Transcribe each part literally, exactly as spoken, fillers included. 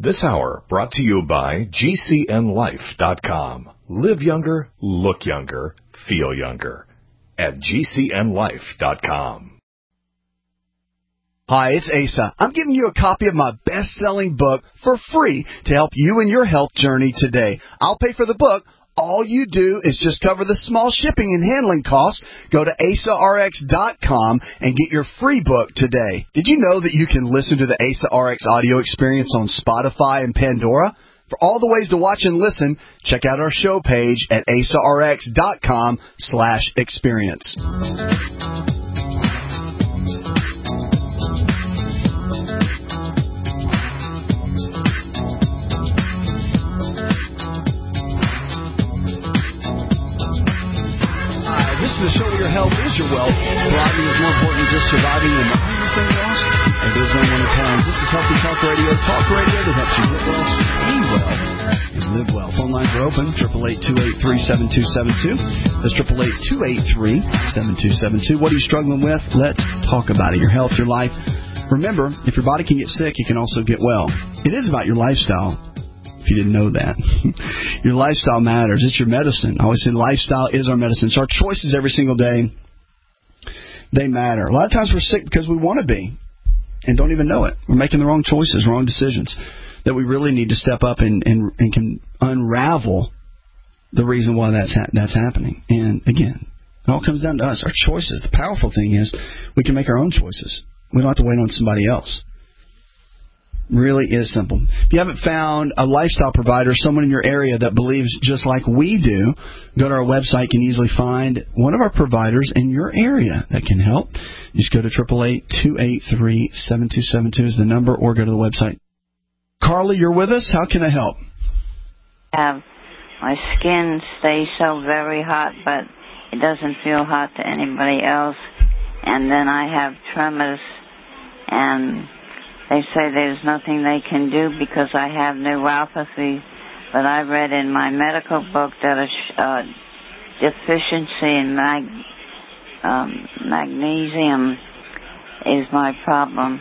This hour brought to you by G C N life dot com. Live younger, look younger, feel younger at G C N life dot com. Hi, it's Asa. I'm giving you a copy of my best-selling book for free to help you in your health journey today. I'll pay for the book. All you do is just cover the small shipping and handling costs. Go to asa r x dot com and get your free book today. Did you know that you can listen to the Asa R X audio experience on Spotify and Pandora? For all the ways to watch and listen, check out our show page at asa r x dot com slash experience. The show where your health is your wealth. Thriving is more important than just surviving and everything else. And goes on one at times. This is Healthy Talk Radio. Talk radio that helps you get well, stay well, and live well. Phone lines are open. eight eight eight, two eight three, seven two seven two. That's eight eight eight, two eight three, seven two seven two. What are you struggling with? Let's talk about it. Your health, your life. Remember, if your body can get sick, you can also get well. It is about your lifestyle. If you didn't know that. Your lifestyle matters. It's your medicine. I always say lifestyle is our medicine. So our choices every single day, they matter. A lot of times we're sick because we want to be and don't even know it. We're making the wrong choices, wrong decisions that we really need to step up and, and, and can unravel the reason why that's ha- that's happening. And again, it all comes down to us, our choices. The powerful thing is we can make our own choices. We don't have to wait on somebody else. Really is simple. If you haven't found a lifestyle provider, someone in your area that believes just like we do, go to our website. You can easily find one of our providers in your area that can help. Just go to eight eight eight, two eight three, seven two seven two is the number, or go to the website. Carly, you're with us. How can I help? Um, my skin stays so very hot, but it doesn't feel hot to anybody else. And then I have tremors, and they say there's nothing they can do because I have neuropathy, but I read in my medical book that a uh, deficiency in mag, um, magnesium is my problem.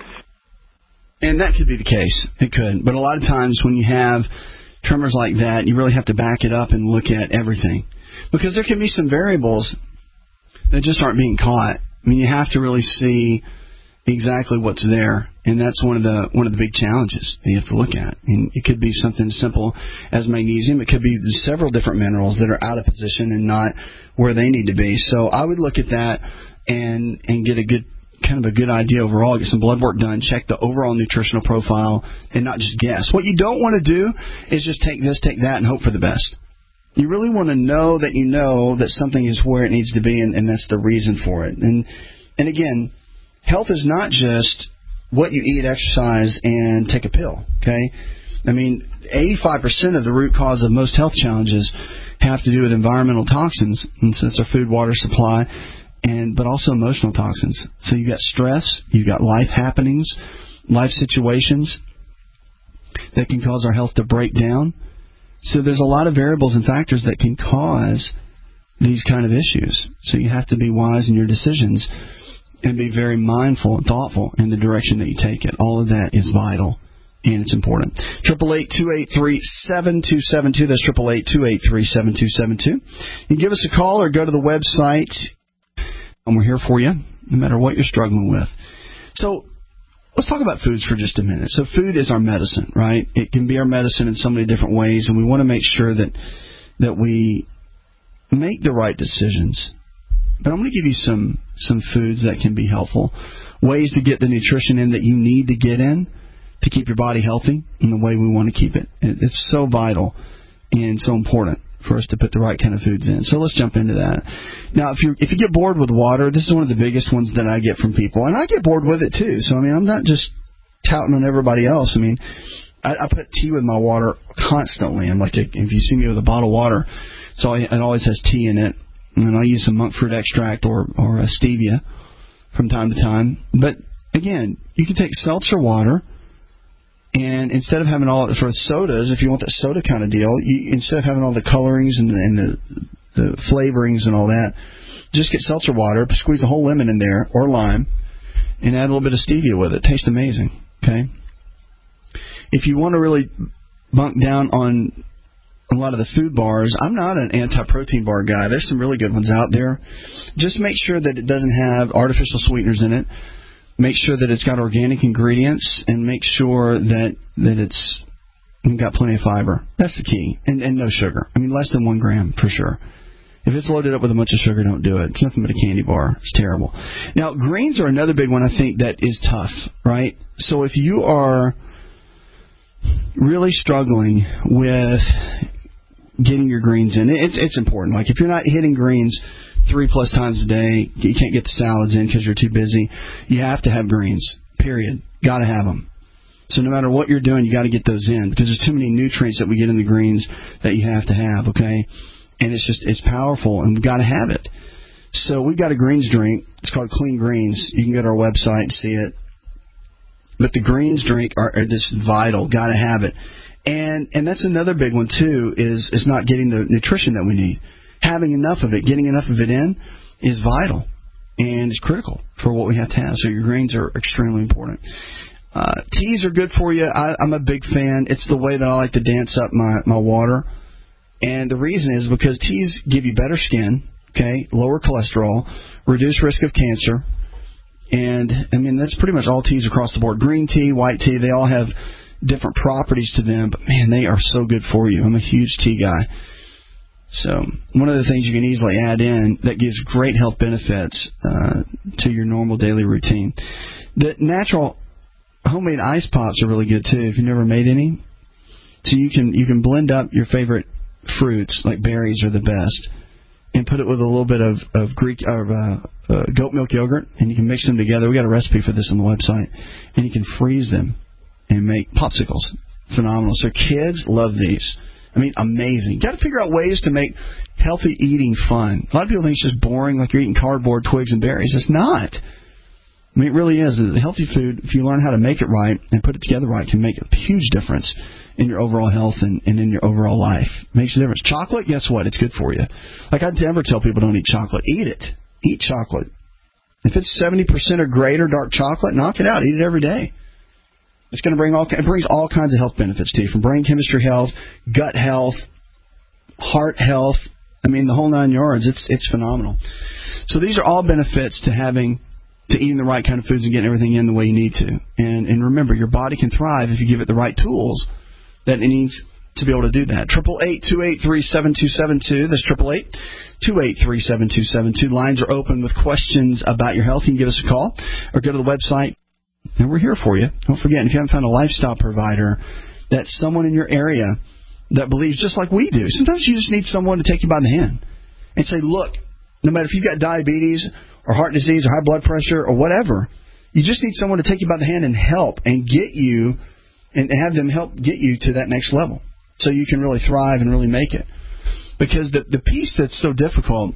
And that could be the case. It could. But a lot of times when you have tremors like that, you really have to back it up and look at everything. Because there can be some variables that just aren't being caught. I mean, you have to really see exactly what's there, and that's one of the one of the big challenges that you have to look at. And it could be something simple as magnesium. It could be several different minerals that are out of position and not where they need to be. So I would look at that and and get a good kind of a good idea overall. Get some blood work done. Check the overall nutritional profile and not just guess. What you don't want to do is just take this, take that, and hope for the best. You really want to know that you know that something is where it needs to be, and, and that's the reason for it. And and again, health is not just what you eat, exercise, and take a pill, okay? I mean, eighty-five percent of the root cause of most health challenges have to do with environmental toxins, and so that's our food, water supply, and but also emotional toxins. So you got stress, you got life happenings, life situations that can cause our health to break down. So there's a lot of variables and factors that can cause these kind of issues. So you have to be wise in your decisions and be very mindful and thoughtful in the direction that you take it. All of that is vital, and it's important. eight eight eight, two eight three, seven two seven two. That's eight eight eight, two eight three, seven two seven two. You can give us a call or go to the website, and we're here for you, no matter what you're struggling with. So let's talk about foods for just a minute. So food is our medicine, right? It can be our medicine in so many different ways, and we want to make sure that that we make the right decisions. But I'm going to give you some, some foods that can be helpful, ways to get the nutrition in that you need to get in to keep your body healthy in the way we want to keep it. It's so vital and so important for us to put the right kind of foods in. So let's jump into that. Now, if you if you get bored with water, this is one of the biggest ones that I get from people, and I get bored with it too. So I mean, I'm not just touting on everybody else. I mean, I, I put tea with my water constantly. I'm like, if you see me with a bottle of water, so it always has tea in it. And I use some monk fruit extract or, or a stevia from time to time. But, again, you can take seltzer water, and instead of having all for sodas, if you want that soda kind of deal, you, instead of having all the colorings and, the, and the, the flavorings and all that, just get seltzer water, squeeze a whole lemon in there or lime, and add a little bit of stevia with it. Tastes amazing, okay? if you want to really bunk down on a lot of the food bars, I'm not an anti-protein bar guy. There's some really good ones out there. Just make sure that it doesn't have artificial sweeteners in it. Make sure that it's got organic ingredients, and make sure that, that it's got plenty of fiber. That's the key. And, and no sugar. I mean, less than one gram for sure. If it's loaded up with a bunch of sugar, don't do it. It's nothing but a candy bar. It's terrible. Now, greens are another big one I think that is tough, right? So if you are really struggling with getting your greens in, it's it's important. Like if you're not hitting greens three plus times a day, you can't get the salads in because you're too busy, you have to have greens, period. Got to have them. So no matter what you're doing, you got to get those in because there's too many nutrients that we get in the greens that you have to have, okay? And it's just, it's powerful, and we've got to have it. So we've got a greens drink. It's called Clean Greens. You can go to our website and see it. But the greens drink are, are this vital. Got to have it. And and that's another big one, too, is, is not getting the nutrition that we need. Having enough of it, getting enough of it in is vital and is critical for what we have to have. So your greens are extremely important. Uh, teas are good for you. I, I'm a big fan. It's the way that I like to dance up my, my water. And the reason is because teas give you better skin, okay, lower cholesterol, reduce risk of cancer, and, I mean, that's pretty much all teas across the board. Green tea, white tea, they all have different properties to them, but, man, they are so good for you. I'm a huge tea guy. So one of the things you can easily add in that gives great health benefits uh, to your normal daily routine. The natural homemade ice pops are really good, too, if you've never made any. So you can you can blend up your favorite fruits, like berries are the best, and put it with a little bit of, of Greek or uh, uh, goat milk yogurt, and you can mix them together. We got a recipe for this on the website, and you can freeze them and make popsicles. Phenomenal. So kids love these. I mean, amazing. Got to figure out ways to make healthy eating fun. A lot of people think it's just boring, like you're eating cardboard, twigs, and berries. It's not. I mean, it really is. The healthy food, if you learn how to make it right and put it together right, can make a huge difference in your overall health and, and in your overall life. Makes a difference. Chocolate, guess what? It's good for you. Like I never tell people don't eat chocolate. Eat it. Eat chocolate. If it's seventy percent or greater dark chocolate, knock it out. Eat it every day. It's going to bring all it brings all kinds of health benefits to you, from brain chemistry health, gut health, heart health. I mean, the whole nine yards. It's it's phenomenal. So these are all benefits to having to eating the right kind of foods and getting everything in the way you need to. And and remember, your body can thrive if you give it the right tools that it needs to be able to do that. Triple eight two eight three seven two seven two. That's triple eight two eight three seven two seven two. Lines are open with questions about your health. You can give us a call or go to the website, and we're here for you. Don't forget, if you haven't found a lifestyle provider, that's someone in your area that believes just like we do. Sometimes you just need someone to take you by the hand and say, look, no matter if you've got diabetes or heart disease or high blood pressure or whatever, you just need someone to take you by the hand and help and get you and have them help get you to that next level so you can really thrive and really make it. Because the the piece that's so difficult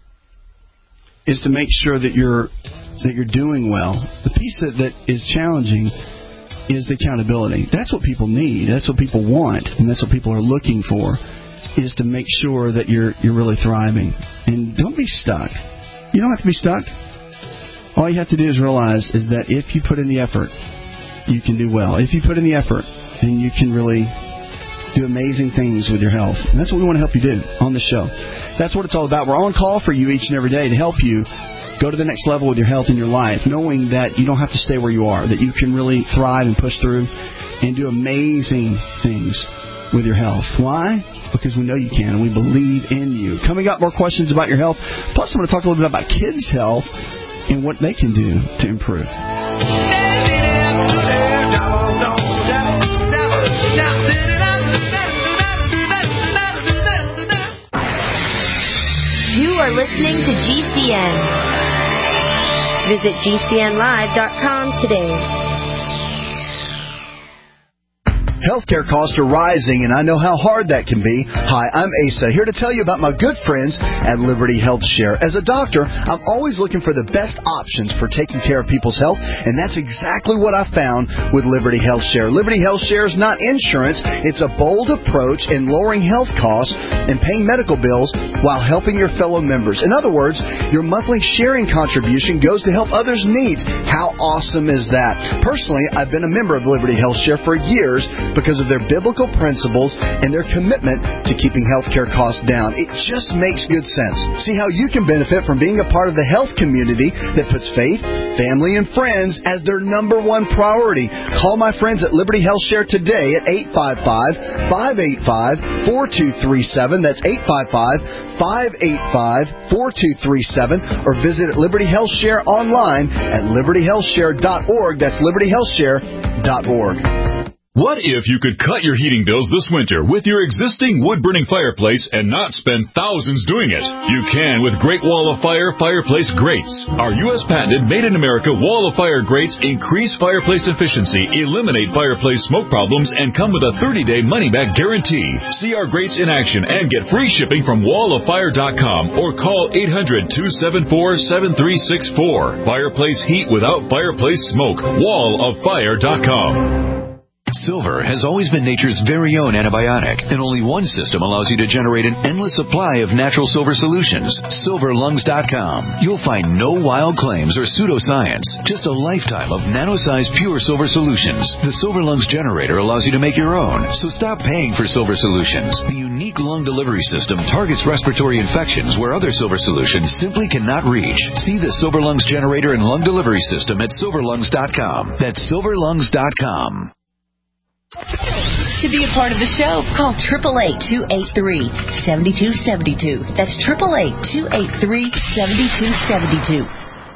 is to make sure that you're that you're doing well. The piece that, that is challenging is the accountability. That's what people need. That's what people want, and that's what people are looking for, is to make sure that you're you're really thriving. And don't be stuck. You don't have to be stuck. All you have to do is realize is that if you put in the effort, you can do well. If you put in the effort, then you can really do amazing things with your health. And that's what we want to help you do on the show. That's what it's all about. We're on call for you each and every day to help you go to the next level with your health and your life, knowing that you don't have to stay where you are, that you can really thrive and push through and do amazing things with your health. Why? Because we know you can, and we believe in you. Coming up, more questions about your health. Plus, I'm going to talk a little bit about kids' health and what they can do to improve. You are listening to G C N. Visit G C N live dot com today. Healthcare costs are rising, and I know how hard that can be. Hi, I'm Asa, here to tell you about my good friends at Liberty Health Share. As a doctor, I'm always looking for the best options for taking care of people's health, and that's exactly what I found with Liberty Health Share. Liberty Health Share is not insurance. It's a bold approach in lowering health costs and paying medical bills while helping your fellow members. In other words, your monthly sharing contribution goes to help others' needs. How awesome is that? Personally, I've been a member of Liberty Health Share for years, because of their biblical principles and their commitment to keeping healthcare costs down. It just makes good sense. See how you can benefit from being a part of the health community that puts faith, family, and friends as their number one priority. Call my friends at Liberty Health Share today at eight five five, five eight five, four two three seven. That's eight five five, five eight five, four two three seven. Or visit Liberty Health Share online at liberty health share dot org. That's liberty health share dot org. What if you could cut your heating bills this winter with your existing wood-burning fireplace and not spend thousands doing it? You can with Great Wall of Fire fireplace grates. Our U S patented made-in-America Wall of Fire grates increase fireplace efficiency, eliminate fireplace smoke problems, and come with a thirty-day money-back guarantee. See our grates in action and get free shipping from wall of fire dot com or call eight hundred, two seven four, seven three six four. Fireplace heat without fireplace smoke. wall of fire dot com. Silver has always been nature's very own antibiotic, and only one system allows you to generate an endless supply of natural silver solutions. silver lungs dot com. You'll find no wild claims or pseudoscience, just a lifetime of nano-sized pure silver solutions. The Silver Lungs generator allows you to make your own, so stop paying for silver solutions. The unique lung delivery system targets respiratory infections where other silver solutions simply cannot reach. See the Silver Lungs generator and lung delivery system at silver lungs dot com. That's silver lungs dot com. To be a part of the show, call eight eight eight, two eight three, seven two seven two. That's eight eight eight, two eight three, seven two seven two.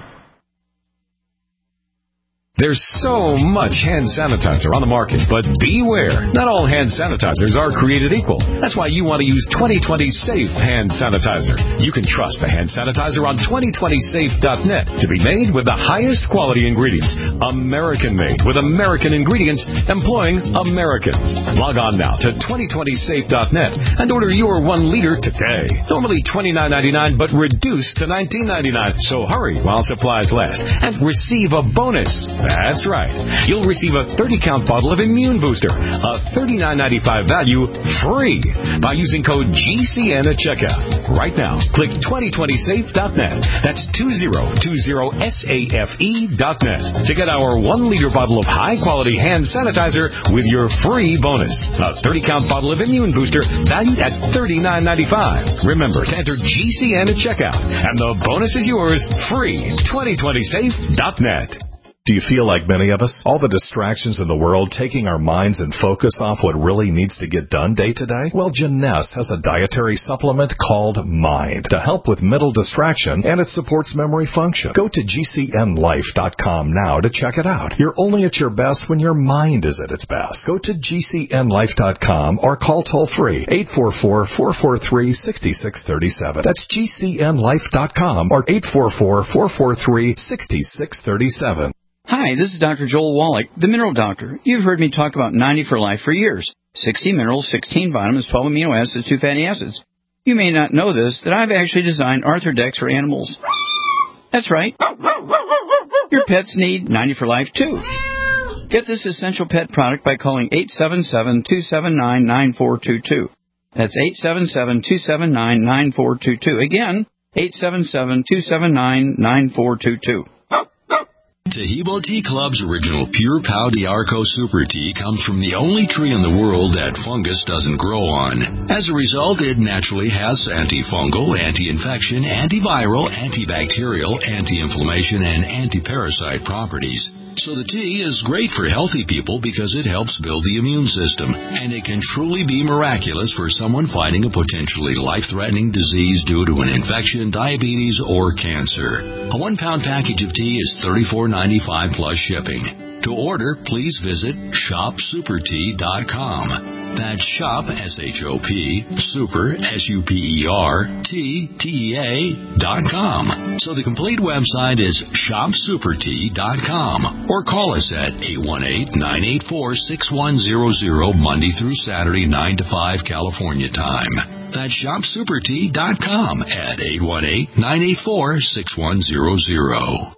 There's so much hand sanitizer on the market, but beware. Not all hand sanitizers are created equal. That's why you want to use twenty twenty Safe Hand Sanitizer. You can trust the hand sanitizer on twenty twenty safe dot net to be made with the highest quality ingredients. American-made with American ingredients employing Americans. Log on now to twenty twenty safe dot net and order your one liter today. Normally twenty-nine ninety-nine, but reduced to nineteen ninety-nine. So hurry while supplies last and receive a bonus. That's right. You'll receive a thirty count bottle of Immune Booster, a thirty-nine ninety-five value, free by using code G C N at checkout. Right now, click twenty twenty safe dot net. That's two zero two zero safe dot net to get our one liter bottle of high-quality hand sanitizer with your free bonus. A thirty count bottle of Immune Booster valued at thirty-nine ninety-five. Remember to enter G C N at checkout, and the bonus is yours free. twenty twenty safe dot net. Do you feel like many of us? All the distractions in the world taking our minds and focus off what really needs to get done day to day? Well, Janess has a dietary supplement called Mind to help with mental distraction, and it supports memory function. Go to G C N life dot com now to check it out. You're only at your best when your mind is at its best. Go to G C N life dot com or call toll-free eight four four, four four three, six six three seven. That's G C N life dot com or eight four four, four four three, six six three seven. Hi, this is Doctor Joel Wallach, the Mineral Doctor. You've heard me talk about ninety for Life for years. sixty minerals, sixteen vitamins, twelve amino acids, two fatty acids. You may not know this, that I've actually designed Arthrodex for animals. That's right. Your pets need ninety for Life, too. Get this essential pet product by calling eight seven seven, two seven nine, nine four two two. That's eight seven seven, two seven nine, nine four two two. Again, eight seven seven, two seven nine, nine four two two. Tahibo Tea Club's original Pure Pau d'Arco Super Tea comes from the only tree in the world that fungus doesn't grow on. As a result, it naturally has antifungal, anti-infection, antiviral, antibacterial, anti-inflammation, and anti-parasite properties. So the tea is great for healthy people because it helps build the immune system, and it can truly be miraculous for someone fighting a potentially life-threatening disease due to an infection, diabetes, or cancer. A one-pound package of tea is thirty-four ninety-five plus shipping. To order, please visit shop super tea dot com. That's shop, S H O P, super, S U P E R, T, T E A, dot com. So the complete website is shop super tea dot com. Or call us at eight one eight, nine eight four, six one zero zero, Monday through Saturday, nine to five, California time. That's shop super tea dot com at eight one eight, nine eight four, six one zero zero.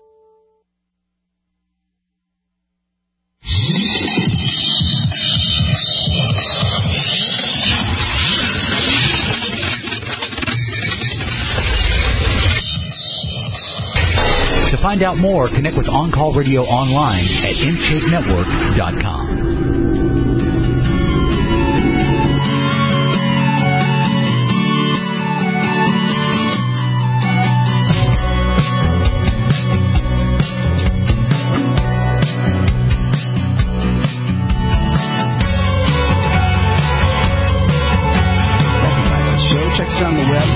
To find out more, connect with On Call Radio online at inscape network dot com. On the web.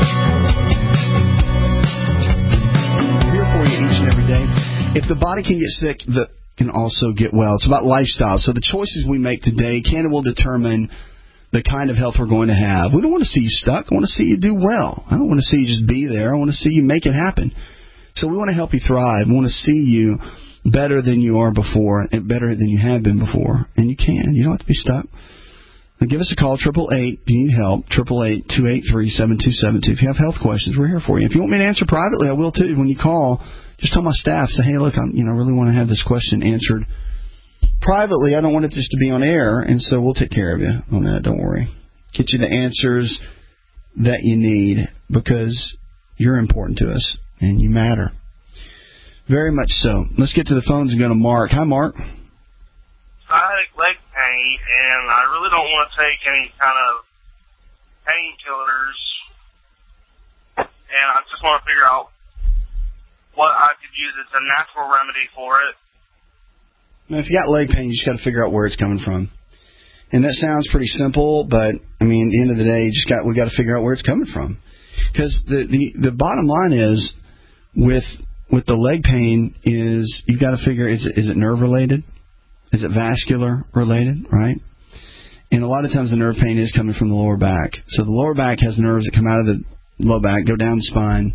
We're here for you each and every day. If the body can get sick, the can also get well. It's about lifestyle. So the choices we make today can and will determine the kind of health we're going to have. We don't want to see you stuck. I want to see you do well. I don't want to see you just be there. I want to see you make it happen. So we want to help you thrive. We want to see you better than you are before and better than you have been before. And you can. You don't have to be stuck. Now give us a call, eight eight eight, if you need help, eight eight eight, two eight three, seven two seven two. If you have health questions, we're here for you. If you want me to answer privately, I will too. When you call, just tell my staff, say, hey, look, I'm, you know, I really want to have this question answered privately. I don't want it just to be on air, and so we'll take care of you on that. Don't worry. Get you the answers that you need because you're important to us and you matter. Very much so. Let's get to the phones and go to Mark. Hi, Mark. Sciatic leg pain, and I really don't want to take any kind of painkillers, and I just want to figure out what I could use as a natural remedy for it. Now, if you got leg pain, you just got to figure out where it's coming from. And that sounds pretty simple, but, I mean, at the end of the day, you just got we got to figure out where it's coming from. Because the, the, the bottom line is, with with the leg pain, is you've got to figure, is it, is it nerve-related? Is it vascular related, right? And a lot of times the nerve pain is coming from the lower back. So the lower back has nerves that come out of the low back, go down the spine,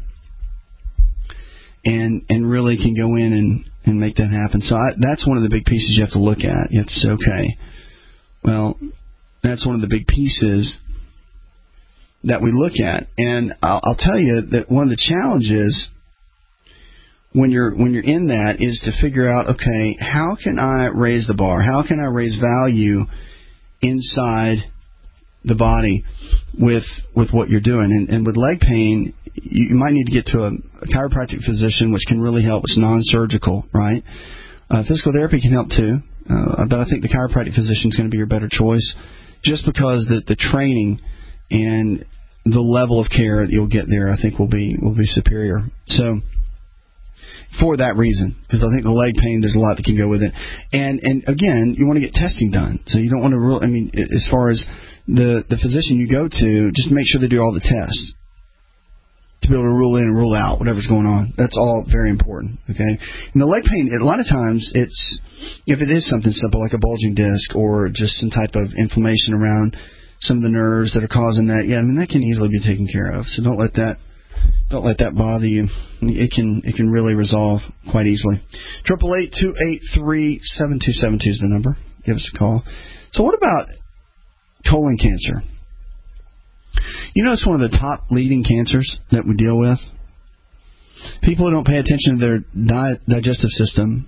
and and really can go in and, and make that happen. So I, that's one of the big pieces you have to look at. You have to say, okay, well, that's one of the big pieces that we look at. And I'll, I'll tell you that one of the challenges when you're when you're in that is to figure out, okay, how can I raise the bar? How can I raise value inside the body with with what you're doing? And, and with leg pain, you, you might need to get to a, a chiropractic physician, which can really help. It's non-surgical, right? Uh, physical therapy can help too, uh, but I think the chiropractic physician is going to be your better choice, just because the the training and the level of care that you'll get there, I think, will be will be superior. So, for that reason, because I think the leg pain, there's a lot that can go with it. And and again, you want to get testing done. So you don't want to rule, I mean, as far as the, the physician you go to, just make sure they do all the tests to be able to rule in and rule out whatever's going on. That's all very important, okay? And the leg pain, a lot of times, it's, if it is something simple like a bulging disc or just some type of inflammation around some of the nerves that are causing that, yeah, I mean, that can easily be taken care of. So don't let that Don't let that bother you. It can it can really resolve quite easily. Triple eight two eight three seven two seven two is the number. Give us a call. So what about colon cancer? You know, it's one of the top leading cancers that we deal with. People who don't pay attention to their diet, digestive system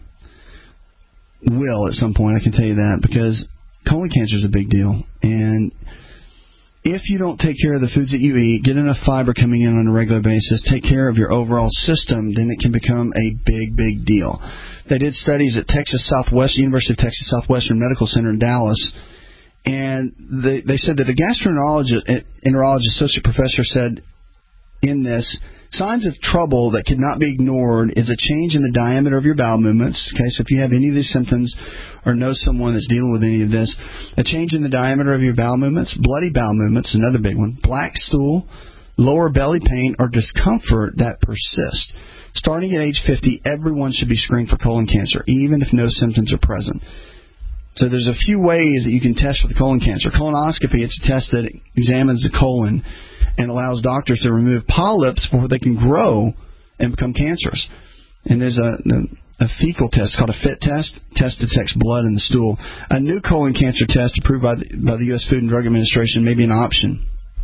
will at some point. I can tell you that, because colon cancer is a big deal. And if you don't take care of the foods that you eat, get enough fiber coming in on a regular basis, take care of your overall system, then it can become a big, big deal. They did studies at Texas Southwest, University of Texas Southwestern Medical Center in Dallas, and they, they said that a gastroenterologist, enterologist associate professor said in this, signs of trouble that could not be ignored is a change in the diameter of your bowel movements. Okay, so if you have any of these symptoms or know someone that's dealing with any of this, a change in the diameter of your bowel movements, bloody bowel movements, another big one, black stool, lower belly pain, or discomfort that persists. Starting at age fifty, everyone should be screened for colon cancer, even if no symptoms are present. So there's a few ways that you can test for the colon cancer. Colonoscopy, it's a test that examines the colon and allows doctors to remove polyps before they can grow and become cancerous. And there's a, a fecal test called a FIT test. Test detects blood in the stool. A new colon cancer test approved by the, by the U S Food and Drug Administration may be an option.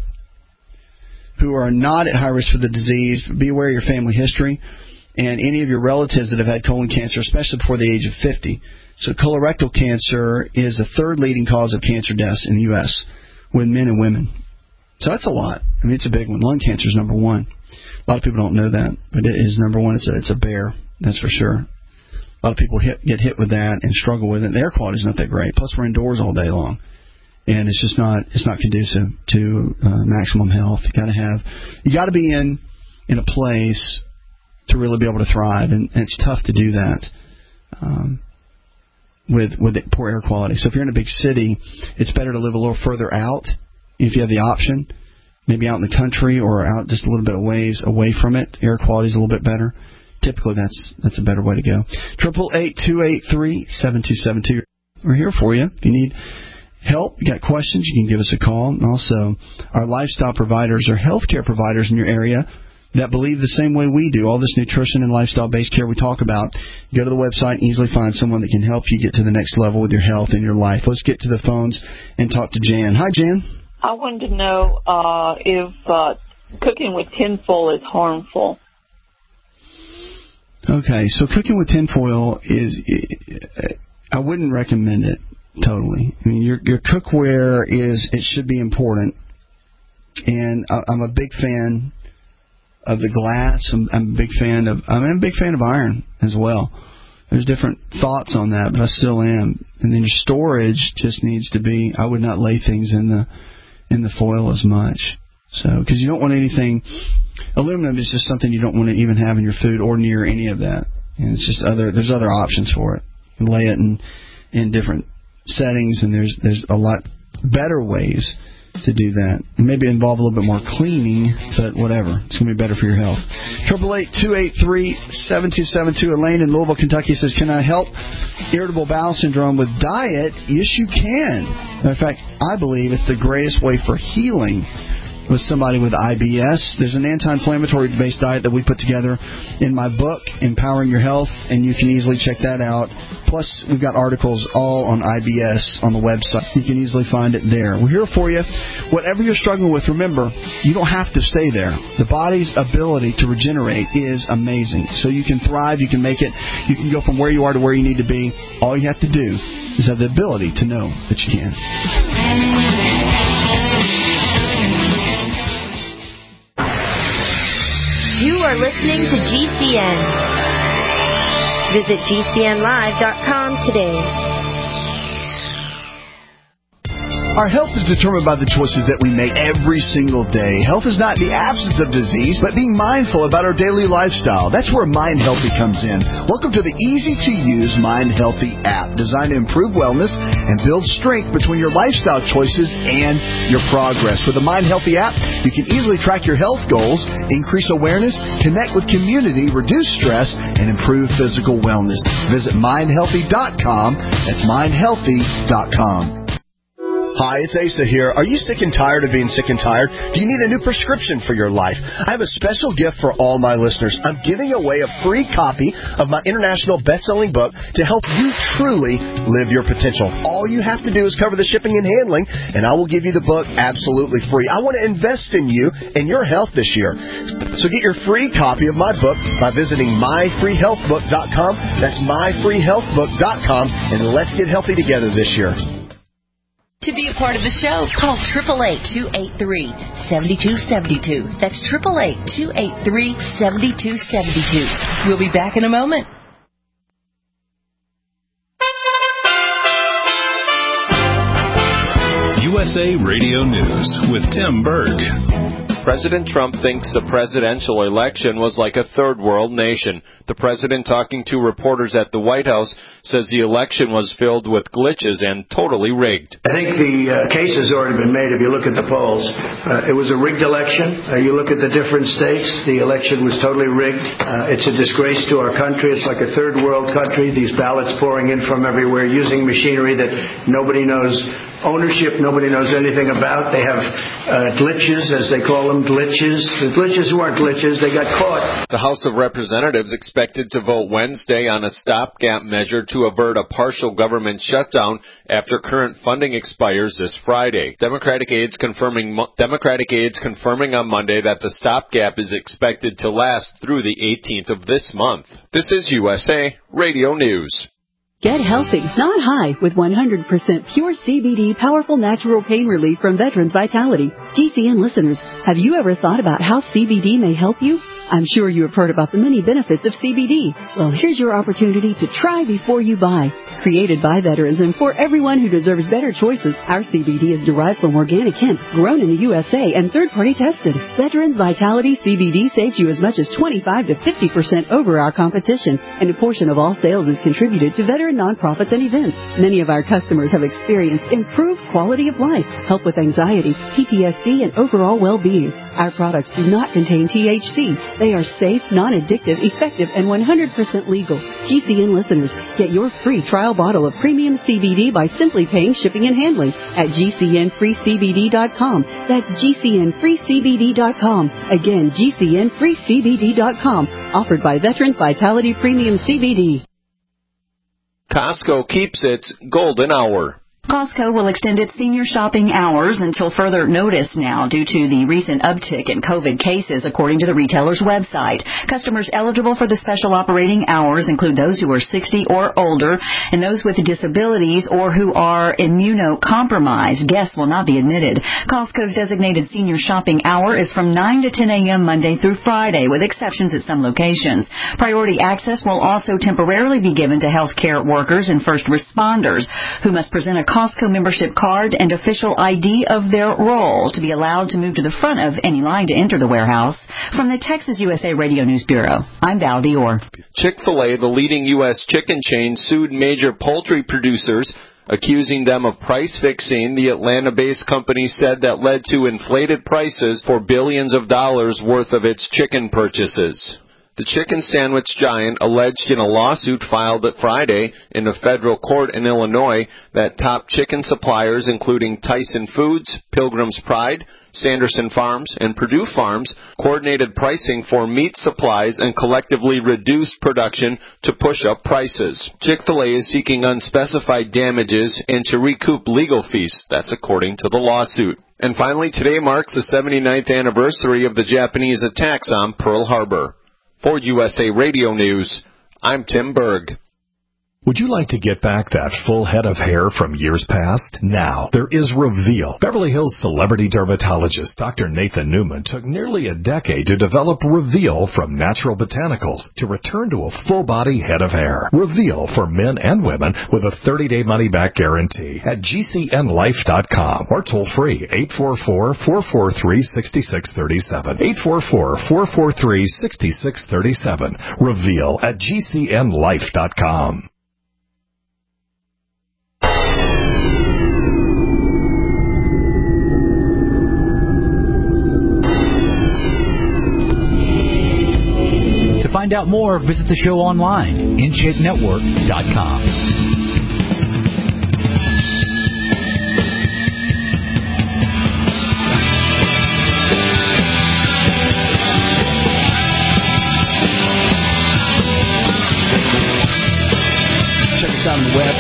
Who are not at high risk for the disease, be aware of your family history and any of your relatives that have had colon cancer, especially before the age of fifty. So colorectal cancer is the third leading cause of cancer deaths in the U S with men and women. So that's a lot. I mean, it's a big one. Lung cancer is number one. A lot of people don't know that, but it is number one. It's a, it's a bear. That's for sure. A lot of people hit, get hit with that and struggle with it. The air quality is not that great. Plus, we're indoors all day long, and it's just not it's not conducive to uh, maximum health. You got to have you got to be in in a place to really be able to thrive, and, and it's tough to do that um, with with poor air quality. So if you're in a big city, it's better to live a little further out if you have the option, maybe out in the country or out just a little bit of ways away from it. Air quality is a little bit better. Typically, that's that's a better way to go. Triple eight two eight three seven two seven two. We're here for you. If you need help, you got questions, you can give us a call. And also, our lifestyle providers are healthcare providers in your area that believe the same way we do. All this nutrition and lifestyle-based care we talk about. Go to the website and easily find someone that can help you get to the next level with your health and your life. Let's get to the phones and talk to Jan. Hi, Jan. I wanted to know uh, if uh, cooking with tinfoil is harmful. Okay, so cooking with tinfoil is, I wouldn't recommend it totally. I mean, your your cookware is, it should be important. And I'm a big fan of the glass. I'm, I'm a big fan of, I'm a big fan of iron as well. There's different thoughts on that, but I still am. And then your storage just needs to be, I would not lay things in the, in the foil as much. So, because you don't want anything, aluminum is just something you don't want to even have in your food or near any of that. And it's just other, there's other options for it. You can lay it in, in different settings, and there's, there's a lot better ways to do that. And maybe involve a little bit more cleaning, but whatever. It's going to be better for your health. Triple eight two eight three seven two seven two. Elaine in Louisville, Kentucky says, "Can I help irritable bowel syndrome with diet?" Yes, you can. Matter of fact, I believe it's the greatest way for healing with somebody with I B S. There's an anti-inflammatory based diet that we put together in my book, Empowering Your Health, and you can easily check that out. Plus, we've got articles all on I B S on the website. You can easily find it there. We're here for you. Whatever you're struggling with, remember, you don't have to stay there. The body's ability to regenerate is amazing. So you can thrive, you can make it, you can go from where you are to where you need to be. All you have to do is have the ability to know that you can. You are listening to G C N. Visit G C N live dot com today. Our health is determined by the choices that we make every single day. Health is not the absence of disease, but being mindful about our daily lifestyle. That's where Mind Healthy comes in. Welcome to the easy-to-use Mind Healthy app, designed to improve wellness and build strength between your lifestyle choices and your progress. With the Mind Healthy app, you can easily track your health goals, increase awareness, connect with community, reduce stress, and improve physical wellness. Visit mind healthy dot com. That's mind healthy dot com. Hi, it's Asa here. Are you sick and tired of being sick and tired? Do you need a new prescription for your life? I have a special gift for all my listeners. I'm giving away a free copy of my international best-selling book to help you truly live your potential. All you have to do is cover the shipping and handling, and I will give you the book absolutely free. I want to invest in you and your health this year. So get your free copy of my book by visiting my free health book dot com. That's my free health book dot com, and let's get healthy together this year. To be a part of the show, call eight eight eight, two eight three, seven two seven two. That's eight eight eight, two eight three, seven two seven two. We'll be back in a moment. U S A Radio News with Tim Berg. President Trump thinks the presidential election was like a third world nation. The president, talking to reporters at the White House, says the election was filled with glitches and totally rigged. I think the uh, case has already been made if you look at the polls. Uh, it was a rigged election. Uh, you look at the different states, the election was totally rigged. Uh, it's a disgrace to our country. It's like a third world country. These ballots pouring in from everywhere using machinery that nobody knows ownership, nobody knows anything about. They have uh, glitches, as they call them, glitches. The glitches weren't glitches. They got caught. The House of Representatives expected to vote Wednesday on a stopgap measure to avert a partial government shutdown after current funding expires this Friday. Democratic aides confirming Democratic aides confirming on Monday that the stopgap is expected to last through the eighteenth of this month. This is U S A Radio News. Get healthy, not high, with one hundred percent pure C B D powerful natural pain relief from Veterans Vitality. G C N listeners, have you ever thought about how C B D may help you? I'm sure you have heard about the many benefits of C B D. Well, here's your opportunity to try before you buy. Created by veterans and for everyone who deserves better choices, our C B D is derived from organic hemp, grown in the U S A and third-party tested. Veterans Vitality C B D saves you as much as twenty-five to fifty percent over our competition, and a portion of all sales is contributed to veteran nonprofits and events. Many of our customers have experienced improved quality of life, help with anxiety, P T S D, and overall well-being. Our products do not contain T H C. They are safe, non-addictive, effective, and one hundred percent legal. G C N listeners, get your free trial bottle of premium C B D by simply paying shipping and handling at G C N free C B D dot com. That's G C N free C B D dot com. Again, G C N free C B D dot com. Offered by Veterans Vitality Premium C B D. Costco keeps its golden hour. Costco will extend its senior shopping hours until further notice now due to the recent uptick in COVID cases, according to the retailer's website. Customers eligible for the special operating hours include those who are sixty or older and those with disabilities or who are immunocompromised. Guests will not be admitted. Costco's designated senior shopping hour is from nine to ten a.m. Monday through Friday, with exceptions at some locations. Priority access will also temporarily be given to healthcare workers and first responders who must present a Costco membership card and official I D of their role to be allowed to move to the front of any line to enter the warehouse. From the Texas U S A Radio News Bureau, I'm Val Dior. Chick-fil-A, the leading U S chicken chain, sued major poultry producers, accusing them of price fixing. The Atlanta-based company said that led to inflated prices for billions of dollars worth of its chicken purchases. The chicken sandwich giant alleged in a lawsuit filed Friday in a federal court in Illinois that top chicken suppliers, including Tyson Foods, Pilgrim's Pride, Sanderson Farms, and Purdue Farms, coordinated pricing for meat supplies and collectively reduced production to push up prices. Chick-fil-A is seeking unspecified damages and to recoup legal fees. That's according to the lawsuit. And finally, today marks the seventy-ninth anniversary of the Japanese attacks on Pearl Harbor. For U S A Radio News, I'm Tim Berg. Would you like to get back that full head of hair from years past? Now, there is Reveal. Beverly Hills celebrity dermatologist Doctor Nathan Newman took nearly a decade to develop Reveal from natural botanicals to return to a full-body head of hair. Reveal for men and women with a thirty-day money-back guarantee at G C N life dot com or toll-free eight four four, four four three, six six three seven. eight four four, four four three, six six three seven. Reveal at G C N life dot com. To find out more, visit the show online, in shape network dot com. Check us out on the web.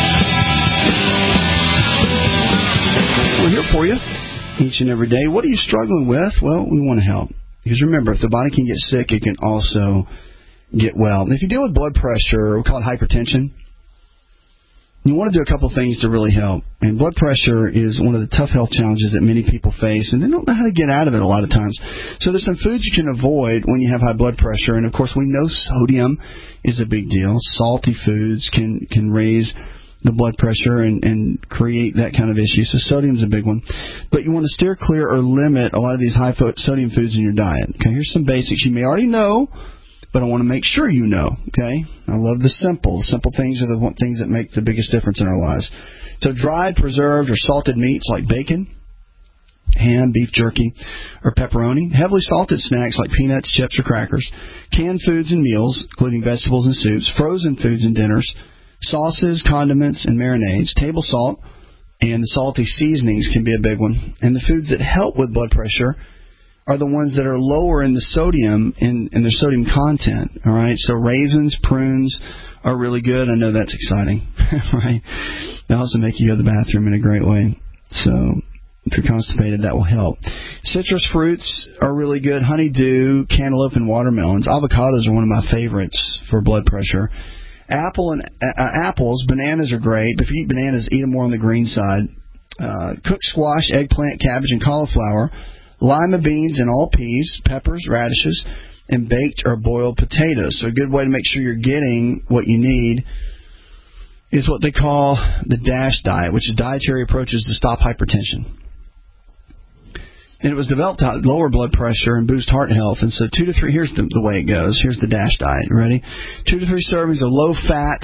We're here for you each and every day. What are you struggling with? Well, we want to help. Because remember, if the body can get sick, it can also get well. If you deal with blood pressure, we call it hypertension, you want to do a couple things to really help. And blood pressure is one of the tough health challenges that many people face, and they don't know how to get out of it a lot of times. So there's some foods you can avoid when you have high blood pressure. And, of course, we know sodium is a big deal. Salty foods can, can raise the blood pressure and, and create that kind of issue. So sodium's a big one. But you want to steer clear or limit a lot of these high sodium foods in your diet. Okay, here's some basics you may already know, but I want to make sure you know. Okay, I love the simple. Simple things are the things that make the biggest difference in our lives. So dried, preserved, or salted meats like bacon, ham, beef jerky, or pepperoni. Heavily salted snacks like peanuts, chips, or crackers. Canned foods and meals, including vegetables and soups. Frozen foods and dinners. Sauces, condiments, and marinades, table salt, and the salty seasonings can be a big one. And the foods that help with blood pressure are the ones that are lower in the sodium, in, in their sodium content. All right, so raisins, prunes are really good. I know that's exciting, right? They also make you go to the bathroom in a great way. So if you're constipated, that will help. Citrus fruits are really good. Honeydew, cantaloupe, and watermelons. Avocados are one of my favorites for blood pressure. Apple and uh, apples, bananas are great, but if you eat bananas, eat them more on the green side. Uh, cooked squash, eggplant, cabbage, and cauliflower. Lima beans and all peas, peppers, radishes. and baked or boiled potatoes. So a good way to make sure you're getting what you need is what they call the DASH diet, which is dietary approaches to stop hypertension. And it was developed to lower blood pressure and boost heart health. And so two to three, here's the, the way it goes. Here's the DASH diet. Ready? Two to three servings of low-fat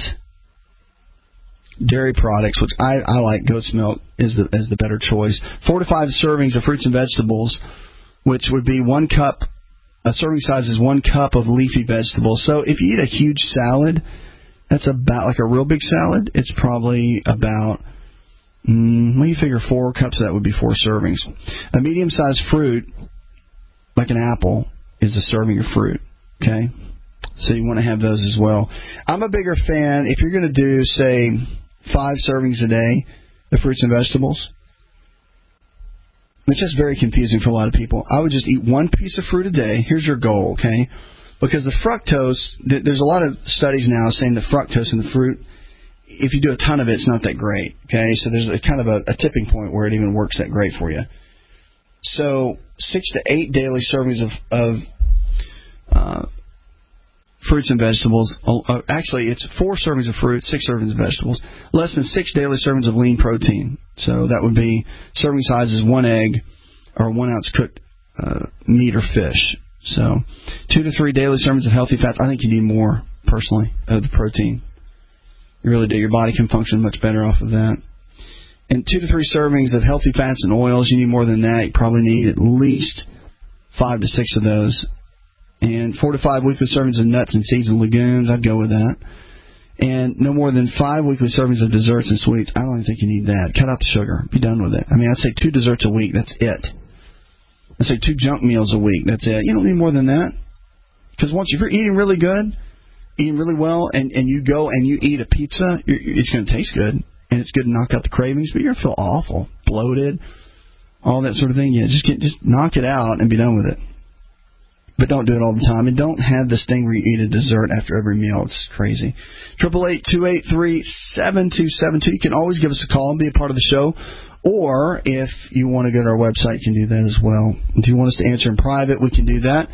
dairy products, which I, I like. Goat's milk is the, is the better choice. Four to five servings of fruits and vegetables, which would be one cup, a serving size is one cup of leafy vegetables. So if you eat a huge salad, that's about like a real big salad. It's probably about, mm, well, you figure four cups of that would be four servings. A medium-sized fruit, like an apple, is a serving of fruit. Okay? So you want to have those as well. I'm a bigger fan, if you're going to do, say, five servings a day of fruits and vegetables, it's just very confusing for a lot of people. I would just eat one piece of fruit a day. Here's your goal, okay? Because the fructose, there's a lot of studies now saying the fructose in the fruit, if you do a ton of it, it's not that great. Okay, so there's a kind of a, a tipping point where it even works that great for you. So six to eight daily servings of, of uh, fruits and vegetables. Uh, actually, it's four servings of fruit, six servings of vegetables. Less than six daily servings of lean protein. So that would be serving sizes one egg or one ounce cooked uh, meat or fish. So, two to three daily servings of healthy fats. I think you need more, personally, of the protein. You really do. Your body can function much better off of that. And two to three servings of healthy fats and oils. You need more than that. You probably need at least five to six of those. And four to five weekly servings of nuts and seeds and legumes. I'd go with that. And no more than five weekly servings of desserts and sweets. I don't even think you need that. Cut out the sugar. Be done with it. I mean, I'd say two desserts a week. That's it. I say two junk meals a week. That's it. You don't need more than that. Because once if you're eating really good, eating really well, and, and you go and you eat a pizza, you're, it's going to taste good, and it's good to knock out the cravings, but you're going to feel awful, bloated, all that sort of thing. Yeah, just get just knock it out and be done with it. But don't do it all the time, and don't have this thing where you eat a dessert after every meal. It's crazy. Triple eight two eight three seven two seven two. You can always give us a call and be a part of the show. Or if you want to go to our website, you can do that as well. If you want us to answer in private, we can do that.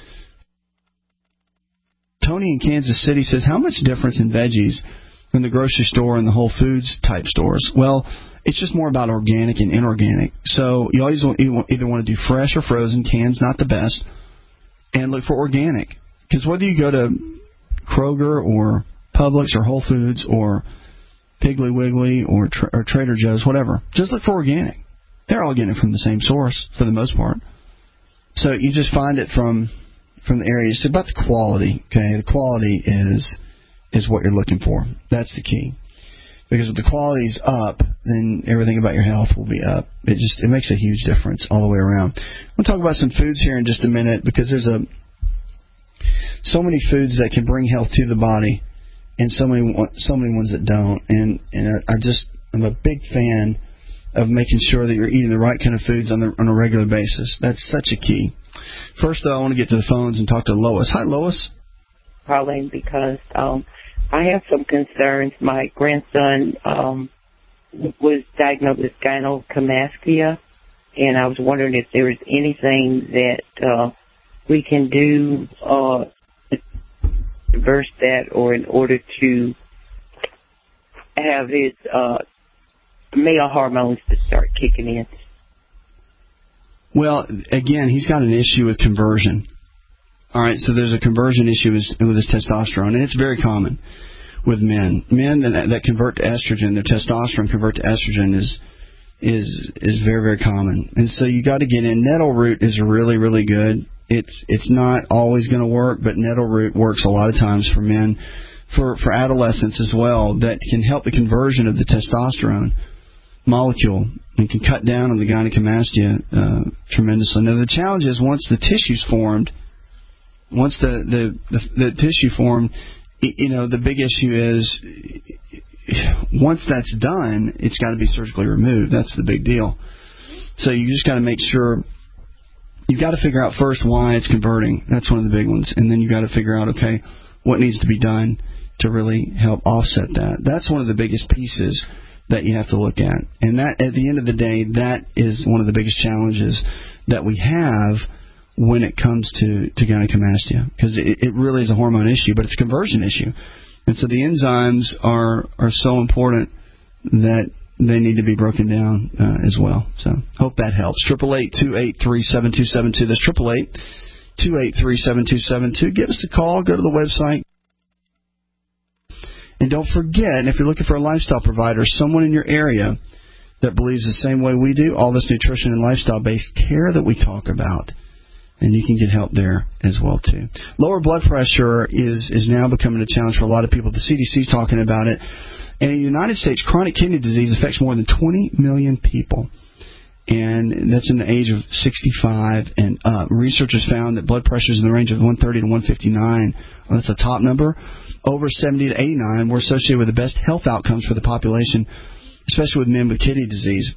Tony in Kansas City says, how much difference in veggies in the grocery store and the Whole Foods type stores? Well, it's just more about organic and inorganic. So you always want, you either want to do fresh or frozen. Cans, not the best. And look for organic. Because whether you go to Kroger or Publix or Whole Foods or Piggly Wiggly or, tra- or Trader Joe's, whatever, just look for organic. They're all getting it from the same source for the most part. So you just find it from from the area. It's about the quality, okay? The quality is is what you're looking for. That's the key. Because if the quality's up, then everything about your health will be up. It just it makes a huge difference all the way around. We'll talk about some foods here in just a minute because there's a so many foods that can bring health to the body, and so many so many ones that don't. And and I just I'm a big fan of making sure that you're eating the right kind of foods on the on a regular basis. That's such a key. First, though, I want to get to the phones and talk to Lois. Hi, Lois. Calling because um, I have some concerns. My grandson um, was diagnosed with gynecomastia, and I was wondering if there was anything that uh, we can do uh, to reverse that, or in order to have his uh, male hormones to start kicking in. Well, again, he's got an issue with conversion. All right, so there's a conversion issue with, with his testosterone, and it's very common with men. Men that, that convert to estrogen, their testosterone convert to estrogen is is is very, very common. And so you got to get in. Nettle root is really, really good. It's it's not always going to work, but nettle root works a lot of times for men, for, for adolescents as well, that can help the conversion of the testosterone molecule and can cut down on the gynecomastia uh, tremendously. Now, the challenge is once the tissue's formed, once the, the, the, the tissue formed, you know, the big issue is once that's done, it's got to be surgically removed. That's the big deal. So you just got to make sure, you've got to figure out first why it's converting. That's one of the big ones. And then you've got to figure out, okay, what needs to be done to really help offset that. That's one of the biggest pieces that you have to look at. And that, at the end of the day, that is one of the biggest challenges that we have when it comes to, to gynecomastia, because it, it really is a hormone issue, but it's a conversion issue. And so the enzymes are, are so important that they need to be broken down uh, as well. So hope that helps. eight eight eight, two eight three, seven two seven two. That's eight eight eight, two eight three, seven two seven two. Give us a call. Go to the website. And don't forget, if you're looking for a lifestyle provider, someone in your area that believes the same way we do, all this nutrition and lifestyle-based care that we talk about, and you can get help there as well, too. Lower blood pressure is, is now becoming a challenge for a lot of people. The C D C is talking about it. And in the United States, chronic kidney disease affects more than twenty million people. And that's in the age of sixty-five and up. Researchers found that blood pressures in the range of one thirty to one fifty-nine, well, that's a top number, over seventy to eighty-nine, were associated with the best health outcomes for the population, especially with men with kidney disease.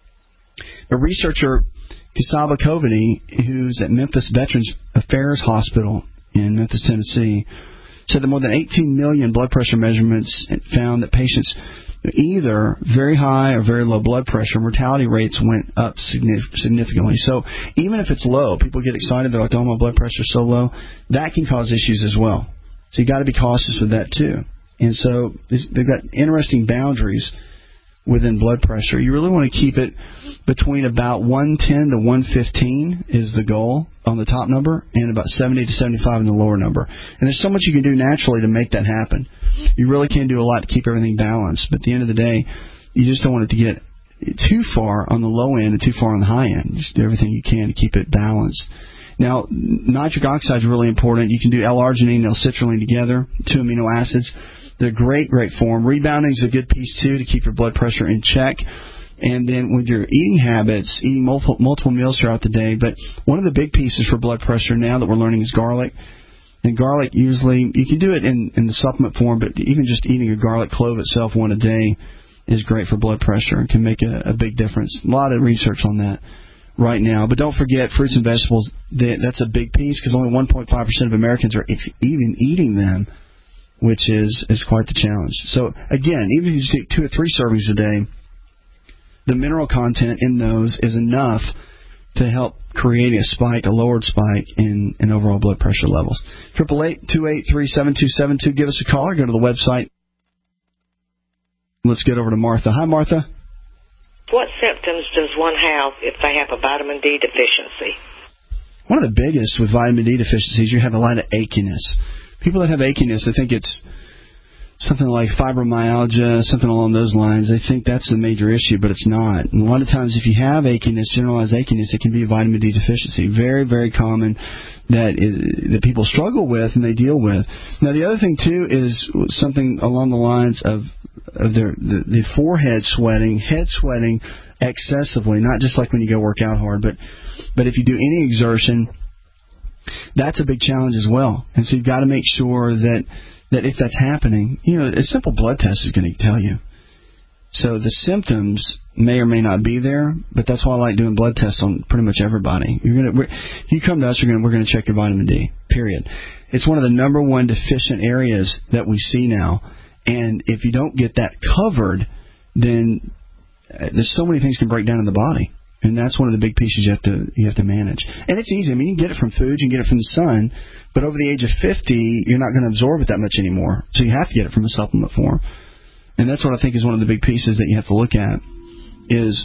A researcher, Kisaba Kovany, who's at Memphis Veterans Affairs Hospital in Memphis, Tennessee, said that more than eighteen million blood pressure measurements found that patients either very high or very low blood pressure, mortality rates went up significantly. So even if it's low, people get excited. They're like, oh, my blood pressure's so low. That can cause issues as well. So you got to be cautious with that too. And so they've got interesting boundaries within blood pressure. You really want to keep it between about one ten to one fifteen is the goal on the top number, and about seventy to seventy-five in the lower number. And there's so much you can do naturally to make that happen. You really can do a lot to keep everything balanced, but at the end of the day, you just don't want it to get too far on the low end and too far on the high end. Just do everything you can to keep it balanced. Now, nitric oxide is really important. You can do L-arginine and L-citrulline together, two amino acids. They're great, great form. Rebounding is a good piece, too, to keep your blood pressure in check. And then with your eating habits, eating multiple, multiple meals throughout the day. But one of the big pieces for blood pressure now that we're learning is garlic. And garlic usually, you can do it in, in the supplement form, but even just eating a garlic clove itself one a day is great for blood pressure and can make a, a big difference. A lot of research on that right now. But don't forget, fruits and vegetables, they, that's a big piece because only one point five percent of Americans are even eating them, which is, is quite the challenge. So, again, even if you just take two or three servings a day, the mineral content in those is enough to help create a spike, a lowered spike in, in overall blood pressure levels. eight eight eight, two eight three, seven two seven two. Give us a call or go to the website. Let's get over to Martha. Hi, Martha. What symptoms does one have if they have a vitamin D deficiency? One of the biggest with vitamin D deficiencies, you have a lot of achiness. People that have achiness, they think it's something like fibromyalgia, something along those lines. They think that's the major issue, but it's not. And a lot of times if you have achiness, generalized achiness, it can be a vitamin D deficiency. Very, very common that it, that people struggle with and they deal with. Now, the other thing, too, is something along the lines of, of their, the, the forehead sweating, head sweating excessively, not just like when you go work out hard, but, but if you do any exertion, that's a big challenge as well. And so you've got to make sure that that if that's happening, you know, a simple blood test is going to tell you. So the symptoms may or may not be there, but that's why I like doing blood tests on pretty much everybody. You're gonna, we're, you come to us, you're gonna, we're going to check your vitamin D, period. It's one of the number one deficient areas that we see now. And if you don't get that covered, then there's so many things can break down in the body. And that's one of the big pieces you have to you have to manage. And it's easy. I mean, you can get it from food, you can get it from the sun, but over the age of fifty, you're not going to absorb it that much anymore. So you have to get it from a supplement form. And that's what I think is one of the big pieces that you have to look at is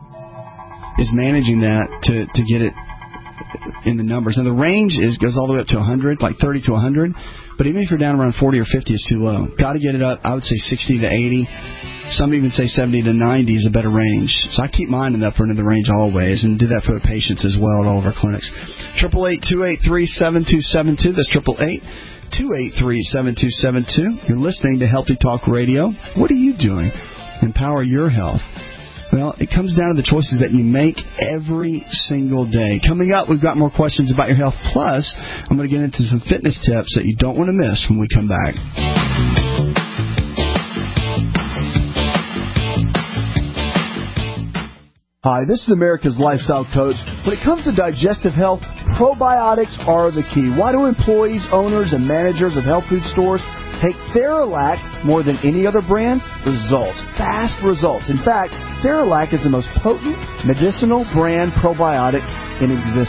is managing that to, to get it in the numbers. And the range is goes all the way up to one hundred, like thirty to one hundred. But even if you're down around forty or fifty, it's too low. Got to get it up, I would say sixty to eighty. Some even say seventy to ninety is a better range. So I keep mine in the upper end of the range always and do that for the patients as well at all of our clinics. eight eight eight, two eight three, seven two seven two. That's eight eight eight, two eight three, seven two seven two. You're listening to Healthy Talk Radio. What are you doing? Empower your health. Well, it comes down to the choices that you make every single day. Coming up, we've got more questions about your health. Plus, I'm going to get into some fitness tips that you don't want to miss when we come back. Hi, this is America's Lifestyle Coach. When it comes to digestive health, probiotics are the key. Why do employees, owners, and managers of health food stores take Theralac more than any other brand? Results. Fast results. In fact, Theralac is the most potent medicinal brand probiotic in existence.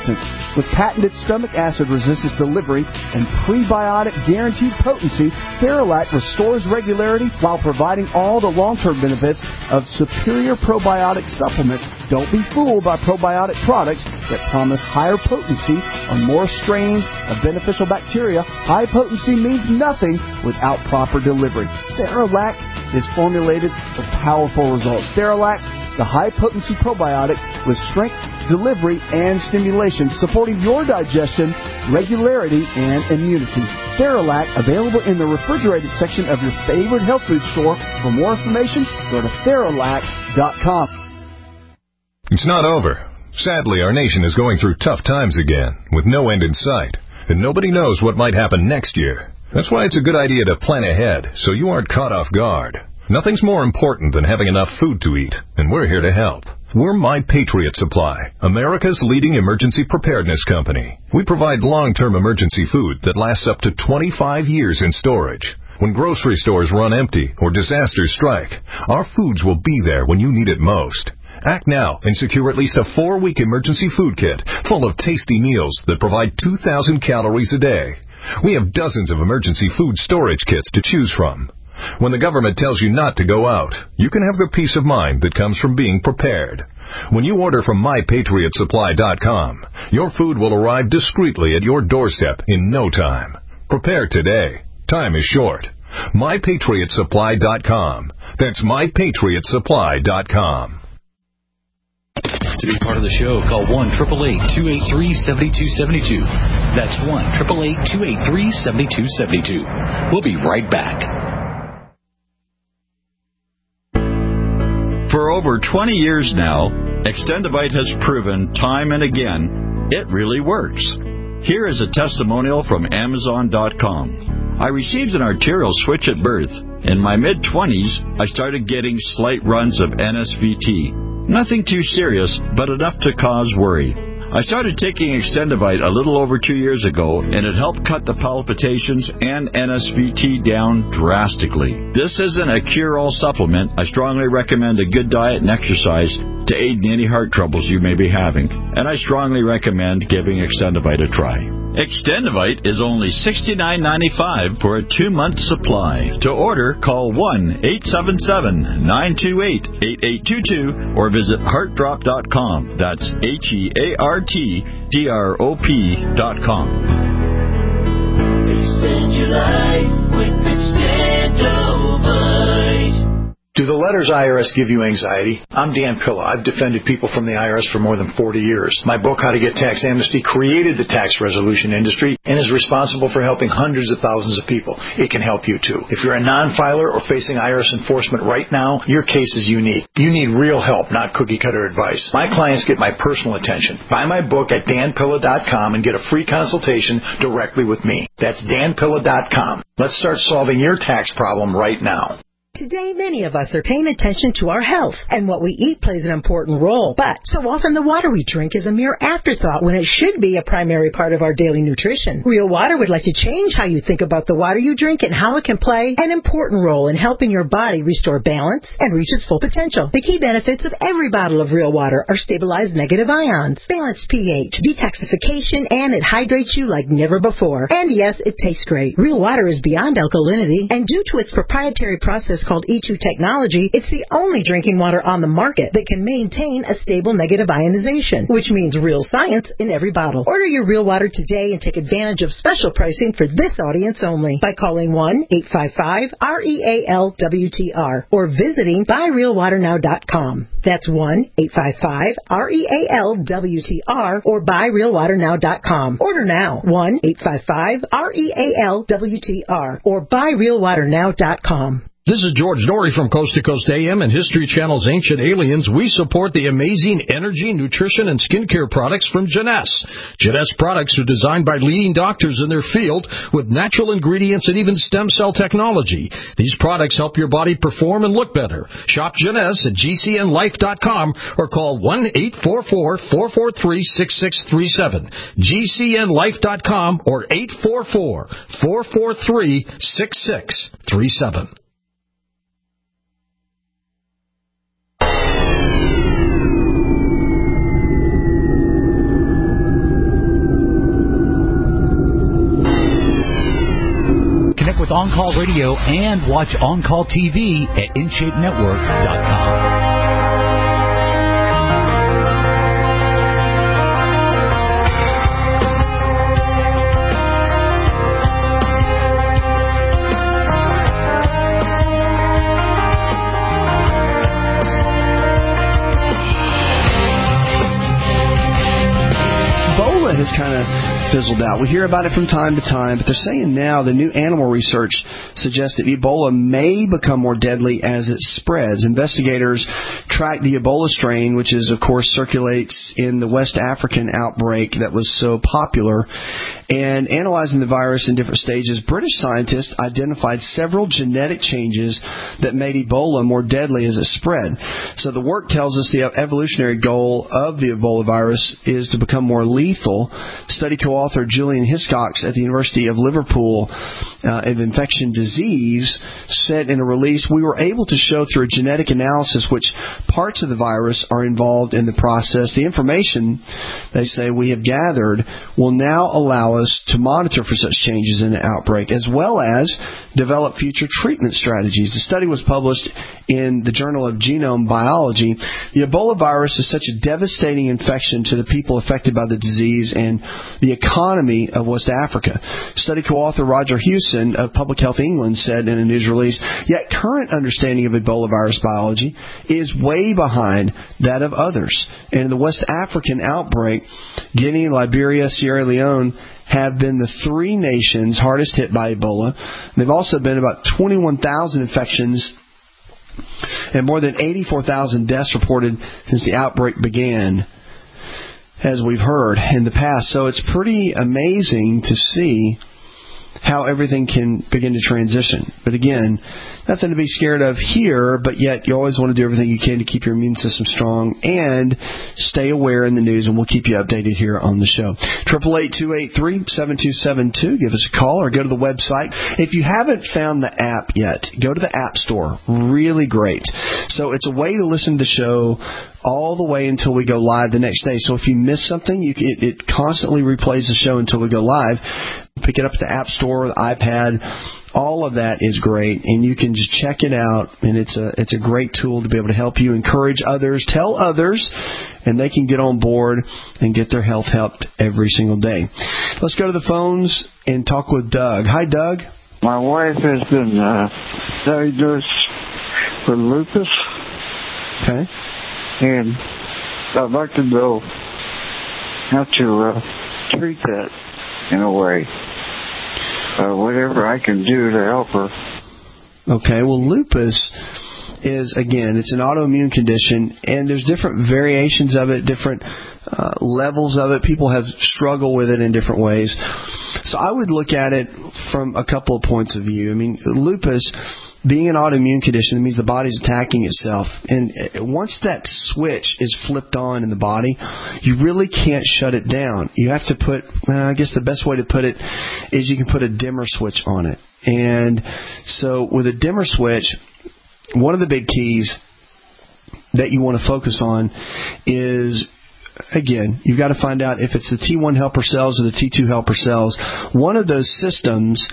With patented stomach acid resistance delivery and prebiotic guaranteed potency, Theralac restores regularity while providing all the long-term benefits of superior probiotic supplements. Don't be fooled by probiotic products that promise higher potency or more strains of beneficial bacteria. High potency means nothing without proper delivery. Theralac is formulated for powerful results. Theralac, the high-potency probiotic with strength, delivery, and stimulation, supporting your digestion, regularity, and immunity. Theralac, available in the refrigerated section of your favorite health food store. For more information, go to Theralac dot com. It's not over. Sadly, our nation is going through tough times again, with no end in sight, and nobody knows what might happen next year. That's why it's a good idea to plan ahead, so you aren't caught off guard. Nothing's more important than having enough food to eat, and we're here to help. We're My Patriot Supply, America's leading emergency preparedness company. We provide long-term emergency food that lasts up to twenty-five years in storage. When grocery stores run empty or disasters strike, our foods will be there when you need it most. Act now and secure at least a four-week emergency food kit full of tasty meals that provide two thousand calories a day. We have dozens of emergency food storage kits to choose from. When the government tells you not to go out, you can have the peace of mind that comes from being prepared. When you order from My Patriot Supply dot com, your food will arrive discreetly at your doorstep in no time. Prepare today. Time is short. My Patriot Supply dot com. That's My Patriot Supply dot com. To be part of the show, call one eight eight eight, two eight three, seven two seven two. That's one eight eight eight, two eight three, seven two seven two. We'll be right back. For over twenty years now, Extendivite has proven time and again it really works. Here is a testimonial from Amazon dot com. I received an arterial switch at birth. In my mid-twenties, I started getting slight runs of N S V T. Nothing too serious, but enough to cause worry. I started taking Extendivite a little over two years ago, and it helped cut the palpitations and N S V T down drastically. This isn't a cure-all supplement. I strongly recommend a good diet and exercise to aid in any heart troubles you may be having, and I strongly recommend giving Extendivite a try. Extendivite is only sixty-nine ninety-five for a two-month supply. To order, call one eight seven seven, nine two eight, eight eight two two or visit heart drop dot com. That's H E A R T D R O P dot com. Extend your life with Extendivite. Do the letters I R S give you anxiety? I'm Dan Pilla. I've defended people from the I R S for more than forty years. My book, How to Get Tax Amnesty, created the tax resolution industry and is responsible for helping hundreds of thousands of people. It can help you, too. If you're a non-filer or facing I R S enforcement right now, your case is unique. You need real help, not cookie-cutter advice. My clients get my personal attention. Buy my book at Dan Pilla dot com and get a free consultation directly with me. That's Dan Pilla dot com. Let's start solving your tax problem right now. Today, many of us are paying attention to our health, and what we eat plays an important role. But so often the water we drink is a mere afterthought when it should be a primary part of our daily nutrition. Real Water would like to change how you think about the water you drink and how it can play an important role in helping your body restore balance and reach its full potential. The key benefits of every bottle of Real Water are stabilized negative ions, balanced pH, detoxification, and it hydrates you like never before. And yes, it tastes great. Real Water is beyond alkalinity, and due to its proprietary process called E two technology, it's the only drinking water on the market that can maintain a stable negative ionization, which means real science in every bottle. Order your Real Water today and take advantage of special pricing for this audience only by calling one eight five five, R E A L W T R or visiting buy real water now dot com. That's one eight five five, R E A L W T R or buy real water now dot com. Order now, one eight five five, R E A L W T R or buy real water now dot com. This is George Norrie from Coast to Coast A M and History Channel's Ancient Aliens. We support the amazing energy, nutrition, and skincare products from Jeunesse. Jeunesse products are designed by leading doctors in their field with natural ingredients and even stem cell technology. These products help your body perform and look better. Shop Jeunesse at G C N life dot com or call one eight four four, four four three, six six three seven. G C N life dot com or eight four four, four four three, six six three seven. On Call Radio and watch On Call T V at in shape network dot com. Has kind of fizzled out. We hear about it from time to time, but they're saying now the new animal research suggests that Ebola may become more deadly as it spreads. Investigators track the Ebola strain, which is, of course, circulates in the West African outbreak that was so popular. And analyzing the virus in different stages, British scientists identified several genetic changes that made Ebola more deadly as it spread. So the work tells us the evolutionary goal of the Ebola virus is to become more lethal. Study co-author Julian Hiscox at the University of Liverpool uh, of Infection Disease said in a release, we were able to show through a genetic analysis which parts of the virus are involved in the process. The information, they say, we have gathered will now allow us to monitor for such changes in the outbreak, as well as develop future treatment strategies. The study was published in the Journal of Genome Biology. The Ebola virus is such a devastating infection to the people affected by the disease and the economy of West Africa. Study co-author Roger Hewson of Public Health England said in a news release, yet current understanding of Ebola virus biology is way behind that of others. And in the West African outbreak, Guinea, Liberia, Sierra Leone have been the three nations hardest hit by Ebola. There have also been about twenty-one thousand infections and more than eighty-four thousand deaths reported since the outbreak began, as we've heard in the past. So it's pretty amazing to see how everything can begin to transition. But again, nothing to be scared of here, but yet you always want to do everything you can to keep your immune system strong and stay aware in the news, and we'll keep you updated here on the show. eight eight eight, two eight three, seven two seven two. Give us a call or go to the website. If you haven't found the app yet, go to the App Store. Really great. So it's a way to listen to the show all the way until we go live the next day. So if you miss something, you can, it, it constantly replays the show until we go live. Pick it up at the App Store, the iPad. All of that is great, and you can just check it out, and it's a it's a great tool to be able to help you, encourage others, tell others, and they can get on board and get their health helped every single day. Let's go to the phones and talk with Doug. Hi, Doug. My wife has been uh, diagnosed with lupus. Okay. And I'd like to know how to uh, treat that in a way. Uh, whatever I can do to help her. Okay, well, lupus is, again, it's an autoimmune condition, and there's different variations of it, different uh, levels of it. People have struggled with it in different ways. So I would look at it from a couple of points of view. I mean, lupus, being an autoimmune condition, it means the body's attacking itself. And once that switch is flipped on in the body, you really can't shut it down. You have to put, well, I guess the best way to put it is you can put a dimmer switch on it. And so with a dimmer switch, one of the big keys that you want to focus on is, again, you've got to find out if it's the T one helper cells or the T two helper cells. One of those systems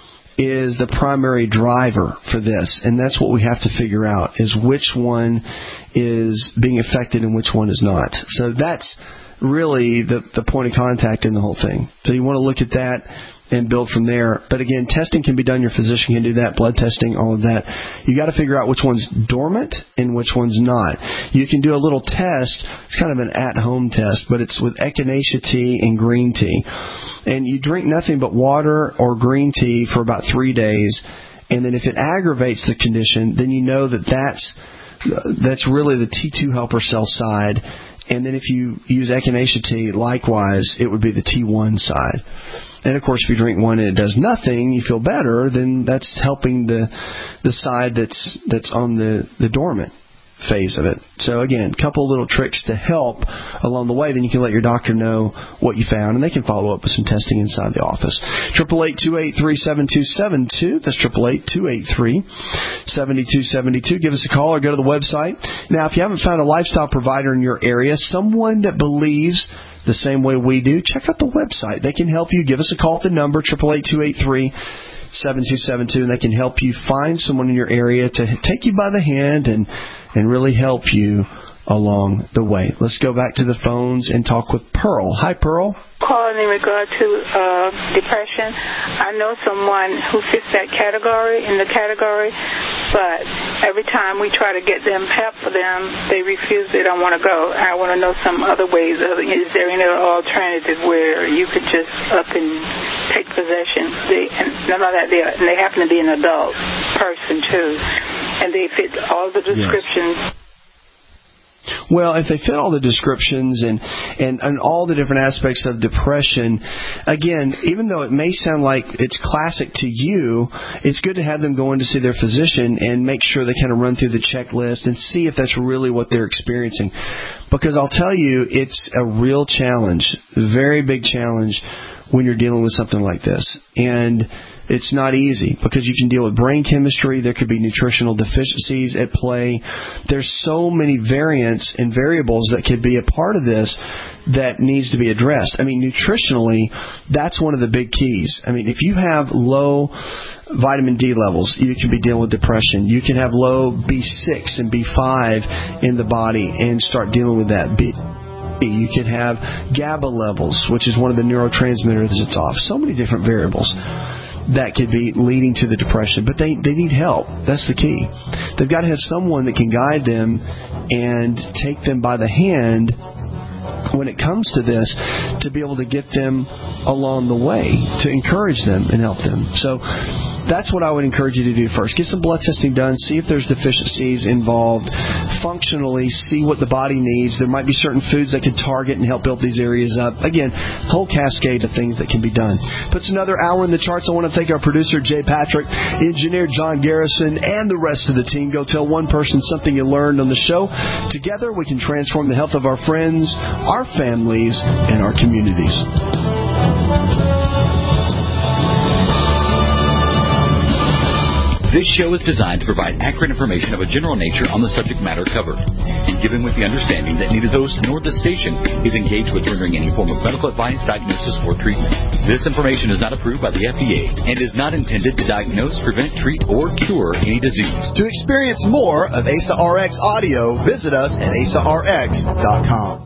is the primary driver for this, and that's what we have to figure out, is which one is being affected and which one is not. So that's really the, the point of contact in the whole thing. So you want to look at that and build from there. But again, testing can be done. Your physician can do that, blood testing, all of that. You got to figure out which one's dormant and which one's not. You can do a little test. It's kind of an at-home test, but it's with echinacea tea and green tea. And you drink nothing but water or green tea for about three days. And then if it aggravates the condition, then you know that that's, that's really the T two helper cell side. And then if you use echinacea tea, likewise, it would be the T one side. And, of course, if you drink one and it does nothing, you feel better, then that's helping the the side that's that's on the, the dormant phase of it. So, again, a couple little tricks to help along the way. Then you can let your doctor know what you found, and they can follow up with some testing inside the office. eight eight eight, two eight three, seven two seven two. That's eight eight eight, two eight three, seven two seven two. Give us a call or go to the website. Now, if you haven't found a lifestyle provider in your area, someone that believes the same way we do, check out the website. They can help you. Give us a call at the number, eight eight eight, two eight three, seven two seven two, and they can help you find someone in your area to take you by the hand and, and really help you along the way. Let's go back to the phones and talk with Pearl. Hi, Pearl. Calling in regard to uh, depression. I know someone who fits that category, in the category, but every time we try to get them help for them, they refuse. They don't want to go. I want to know some other ways. Is there any alternative where you could just up and take possession? They, and none of that. They, and they happen to be an adult person too, and they fit all the descriptions. Yes. Well, if they fit all the descriptions and, and, and all the different aspects of depression, again, even though it may sound like it's classic to you, it's good to have them go in to see their physician and make sure they kind of run through the checklist and see if that's really what they're experiencing. Because I'll tell you, it's a real challenge, very big challenge when you're dealing with something like this. And it's not easy because you can deal with brain chemistry. There could be nutritional deficiencies at play. There's so many variants and variables that could be a part of this that needs to be addressed. I mean, nutritionally, that's one of the big keys. I mean, if you have low vitamin D levels, you can be dealing with depression. You can have low B six and B five in the body and start dealing with that. B- You can have GABA levels, which is one of the neurotransmitters that's off. So many different variables that could be leading to the depression. But they, they need help. That's the key. They've got to have someone that can guide them and take them by the hand when it comes to this to be able to get them along the way, to encourage them and help them. So that's what I would encourage you to do first. Get some blood testing done. See if there's deficiencies involved. Functionally, see what the body needs. There might be certain foods that can target and help build these areas up. Again, whole cascade of things that can be done. Puts another hour in the charts. I want to thank our producer, Jay Patrick, engineer John Garrison, and the rest of the team. Go tell one person something you learned on the show. Together, we can transform the health of our friends, our families, and our communities. This show is designed to provide accurate information of a general nature on the subject matter covered, and given with the understanding that neither the host nor the station is engaged with rendering any form of medical advice, diagnosis, or treatment. This information is not approved by the F D A and is not intended to diagnose, prevent, treat, or cure any disease. To experience more of A S A R X audio, visit us at A S A R X dot com.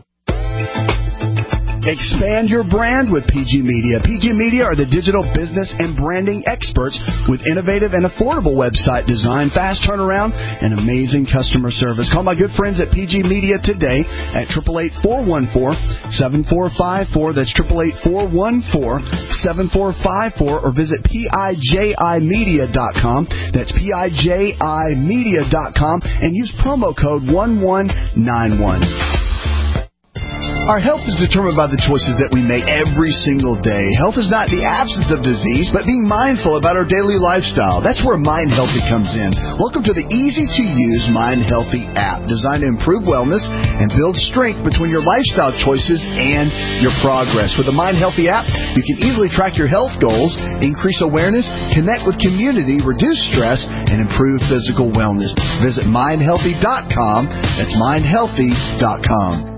Expand your brand with P G Media. P G Media are the digital business and branding experts with innovative and affordable website design, fast turnaround, and amazing customer service. Call my good friends at P G Media today at eight eight eight, four one four, seven four five four. That's eight eight eight, four one four, seven four five four, or visit P I J I media dot com. That's P I J I media dot com and use promo code one one nine one. Our health is determined by the choices that we make every single day. Health is not the absence of disease, but being mindful about our daily lifestyle. That's where Mind Healthy comes in. Welcome to the easy-to-use Mind Healthy app, designed to improve wellness and build strength between your lifestyle choices and your progress. With the Mind Healthy app, you can easily track your health goals, increase awareness, connect with community, reduce stress, and improve physical wellness. Visit mind healthy dot com. That's mind healthy dot com.